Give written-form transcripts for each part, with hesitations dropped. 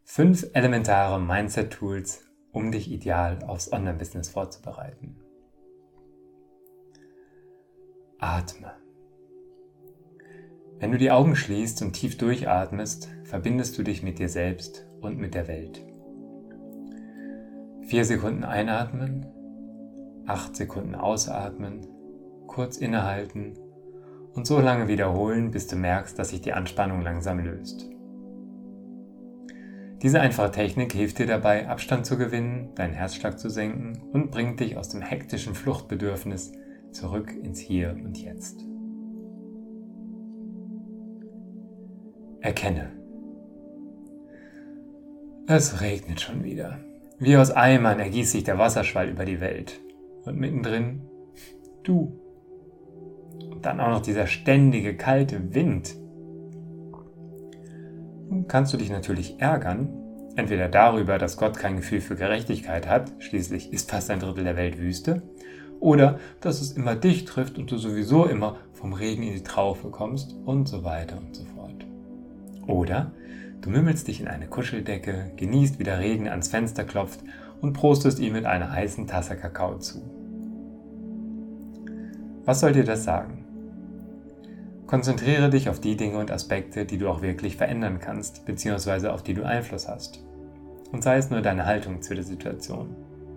5 elementare Mindset-Tools, um dich ideal aufs Online-Business vorzubereiten. Atme. Wenn du die Augen schließt und tief durchatmest, verbindest du dich mit dir selbst und mit der Welt. 4 Sekunden einatmen, 8 Sekunden ausatmen, kurz innehalten und so lange wiederholen, bis du merkst, dass sich die Anspannung langsam löst. Diese einfache Technik hilft dir dabei, Abstand zu gewinnen, deinen Herzschlag zu senken und bringt dich aus dem hektischen Fluchtbedürfnis zurück ins Hier und Jetzt. Erkenne. Es regnet schon wieder. Wie aus Eimern ergießt sich der Wasserschwall über die Welt. Und mittendrin du. Und dann auch noch dieser ständige, kalte Wind. Nun kannst du dich natürlich ärgern, entweder darüber, dass Gott kein Gefühl für Gerechtigkeit hat, schließlich ist fast ein Drittel der Welt Wüste, oder dass es immer dich trifft und du sowieso immer vom Regen in die Traufe kommst und so weiter und so fort. Oder du mümmelst dich in eine Kuscheldecke, genießt, wie der Regen ans Fenster klopft und prostest ihm mit einer heißen Tasse Kakao zu. Was soll dir das sagen? Konzentriere dich auf die Dinge und Aspekte, die du auch wirklich verändern kannst, bzw. auf die du Einfluss hast. Und sei es nur deine Haltung zu der Situation.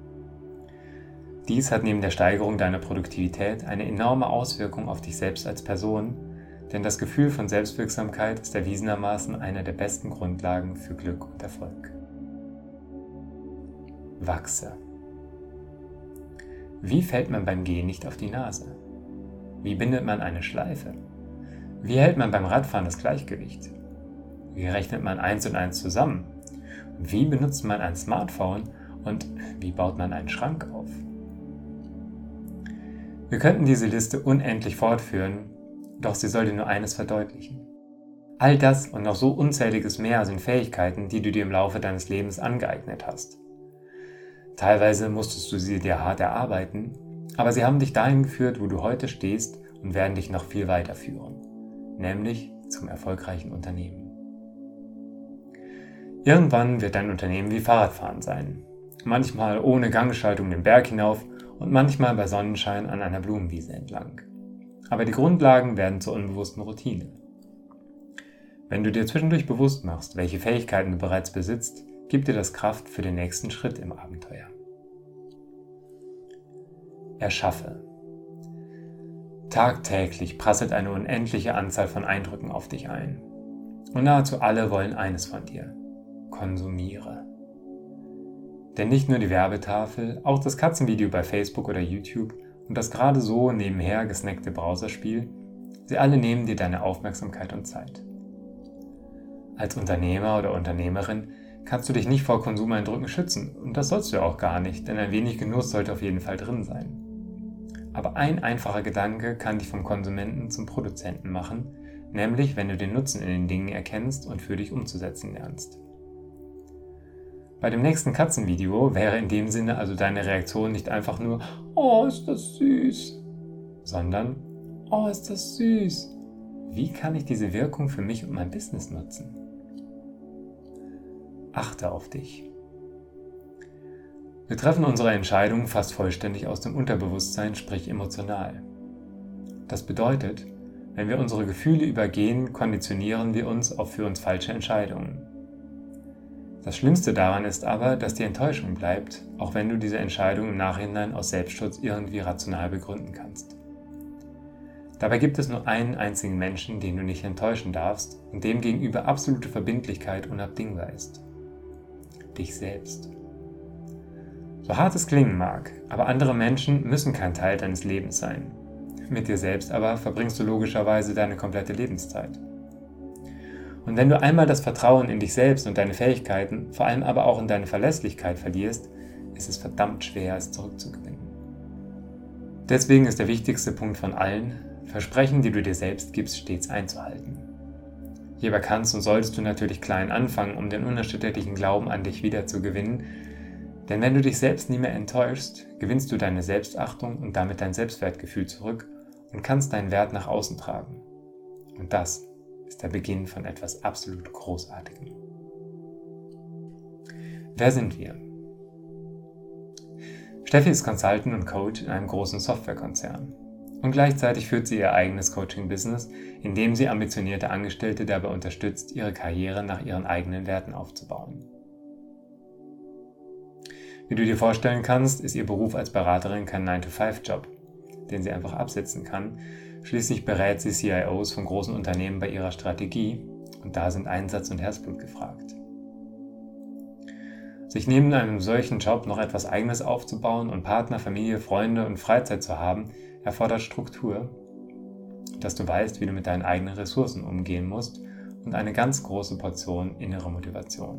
Dies hat neben der Steigerung deiner Produktivität eine enorme Auswirkung auf dich selbst als Person, denn das Gefühl von Selbstwirksamkeit ist erwiesenermaßen eine der besten Grundlagen für Glück und Erfolg. Wachse. Wie fällt man beim Gehen nicht auf die Nase? Wie bindet man eine Schleife? Wie hält man beim Radfahren das Gleichgewicht? Wie rechnet man 1 und 1 zusammen? Wie benutzt man ein Smartphone und wie baut man einen Schrank auf? Wir könnten diese Liste unendlich fortführen, doch sie soll dir nur eines verdeutlichen. All das und noch so unzähliges mehr sind Fähigkeiten, die du dir im Laufe deines Lebens angeeignet hast. Teilweise musstest du sie dir hart erarbeiten, aber sie haben dich dahin geführt, wo du heute stehst und werden dich noch viel weiter führen. Nämlich zum erfolgreichen Unternehmen. Irgendwann wird dein Unternehmen wie Fahrradfahren sein. Manchmal ohne Gangschaltung den Berg hinauf und manchmal bei Sonnenschein an einer Blumenwiese entlang. Aber die Grundlagen werden zur unbewussten Routine. Wenn du dir zwischendurch bewusst machst, welche Fähigkeiten du bereits besitzt, gibt dir das Kraft für den nächsten Schritt im Abenteuer. Erschaffe. Tagtäglich prasselt eine unendliche Anzahl von Eindrücken auf dich ein. Und nahezu alle wollen eines von dir: konsumiere. Denn nicht nur die Werbetafel, auch das Katzenvideo bei Facebook oder YouTube und das gerade so nebenher gesnackte Browserspiel, sie alle nehmen dir deine Aufmerksamkeit und Zeit. Als Unternehmer oder Unternehmerin kannst du dich nicht vor Konsumeindrücken schützen und das sollst du ja auch gar nicht, denn ein wenig Genuss sollte auf jeden Fall drin sein. Aber ein einfacher Gedanke kann dich vom Konsumenten zum Produzenten machen, nämlich wenn du den Nutzen in den Dingen erkennst und für dich umzusetzen lernst. Bei dem nächsten Katzenvideo wäre in dem Sinne also deine Reaktion nicht einfach nur „Oh, ist das süß", sondern „Oh, ist das süß. Wie kann ich diese Wirkung für mich und mein Business nutzen?" Achte auf dich. Wir treffen unsere Entscheidungen fast vollständig aus dem Unterbewusstsein, sprich emotional. Das bedeutet, wenn wir unsere Gefühle übergehen, konditionieren wir uns auf für uns falsche Entscheidungen. Das Schlimmste daran ist aber, dass die Enttäuschung bleibt, auch wenn du diese Entscheidung im Nachhinein aus Selbstschutz irgendwie rational begründen kannst. Dabei gibt es nur einen einzigen Menschen, den du nicht enttäuschen darfst und dem gegenüber absolute Verbindlichkeit unabdingbar ist. Dich selbst. So hart es klingen mag, aber andere Menschen müssen kein Teil deines Lebens sein. Mit dir selbst aber verbringst du logischerweise deine komplette Lebenszeit. Und wenn du einmal das Vertrauen in dich selbst und deine Fähigkeiten, vor allem aber auch in deine Verlässlichkeit verlierst, ist es verdammt schwer, es zurückzugewinnen. Deswegen ist der wichtigste Punkt von allen: Versprechen, die du dir selbst gibst, stets einzuhalten. Hierbei kannst und solltest du natürlich klein anfangen, um den unerschütterlichen Glauben an dich wiederzugewinnen, denn wenn du dich selbst nie mehr enttäuschst, gewinnst du deine Selbstachtung und damit dein Selbstwertgefühl zurück und kannst deinen Wert nach außen tragen. Und das ist der Beginn von etwas absolut Großartigem. Wer sind wir? Steffi ist Consultant und Coach in einem großen Softwarekonzern. Und gleichzeitig führt sie ihr eigenes Coaching-Business, in dem sie ambitionierte Angestellte dabei unterstützt, ihre Karriere nach ihren eigenen Werten aufzubauen. Wie du dir vorstellen kannst, ist ihr Beruf als Beraterin kein 9-to-5-Job, den sie einfach absetzen kann. Schließlich berät sie CIOs von großen Unternehmen bei ihrer Strategie und da sind Einsatz und Herzblut gefragt. Sich neben einem solchen Job noch etwas Eigenes aufzubauen und Partner, Familie, Freunde und Freizeit zu haben, erfordert Struktur, dass du weißt, wie du mit deinen eigenen Ressourcen umgehen musst und eine ganz große Portion innere Motivation.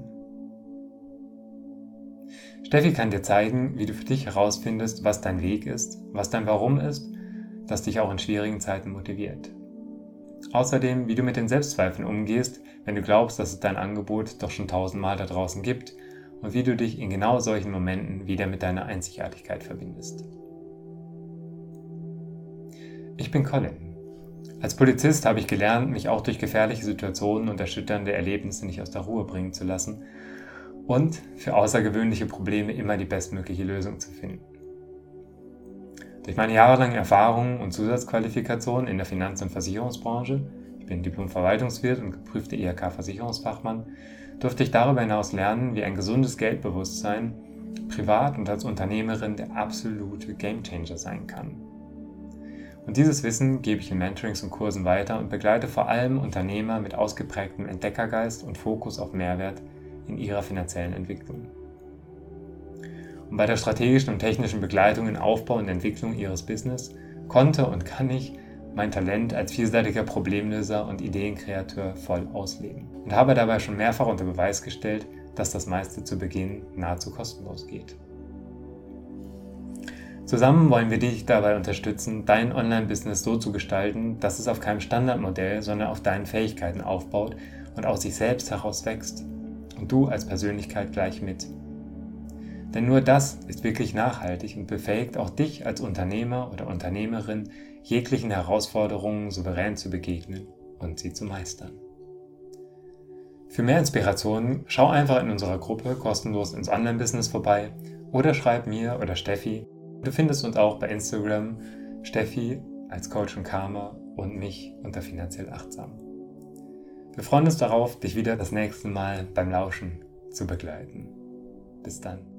Steffi kann dir zeigen, wie du für dich herausfindest, was dein Weg ist, was dein Warum ist, das dich auch in schwierigen Zeiten motiviert. Außerdem, wie du mit den Selbstzweifeln umgehst, wenn du glaubst, dass es dein Angebot doch schon 1000-mal da draußen gibt und wie du dich in genau solchen Momenten wieder mit deiner Einzigartigkeit verbindest. Ich bin Colin. Als Polizist habe ich gelernt, mich auch durch gefährliche Situationen und erschütternde Erlebnisse nicht aus der Ruhe bringen zu lassen und für außergewöhnliche Probleme immer die bestmögliche Lösung zu finden. Durch meine jahrelange Erfahrungen und Zusatzqualifikationen in der Finanz- und Versicherungsbranche, ich bin Diplom-Verwaltungswirt und geprüfter IHK-Versicherungsfachmann, durfte ich darüber hinaus lernen, wie ein gesundes Geldbewusstsein privat und als Unternehmerin der absolute Gamechanger sein kann. Und dieses Wissen gebe ich in Mentorings und Kursen weiter und begleite vor allem Unternehmer mit ausgeprägtem Entdeckergeist und Fokus auf Mehrwert in ihrer finanziellen Entwicklung. Und bei der strategischen und technischen Begleitung in Aufbau und Entwicklung ihres Business konnte und kann ich mein Talent als vielseitiger Problemlöser und Ideenkreator voll ausleben und habe dabei schon mehrfach unter Beweis gestellt, dass das meiste zu Beginn nahezu kostenlos geht. Zusammen wollen wir dich dabei unterstützen, dein Online-Business so zu gestalten, dass es auf keinem Standardmodell, sondern auf deinen Fähigkeiten aufbaut und aus sich selbst heraus wächst und du als Persönlichkeit gleich mit. Denn nur das ist wirklich nachhaltig und befähigt auch dich als Unternehmer oder Unternehmerin, jeglichen Herausforderungen souverän zu begegnen und sie zu meistern. Für mehr Inspirationen schau einfach in unserer Gruppe kostenlos ins Online-Business vorbei oder schreib mir oder Steffi. Du findest uns auch bei Instagram, Steffi als Coach und Karma und mich unter finanziell achtsam. Wir freuen uns darauf, dich wieder das nächste Mal beim Lauschen zu begleiten. Bis dann.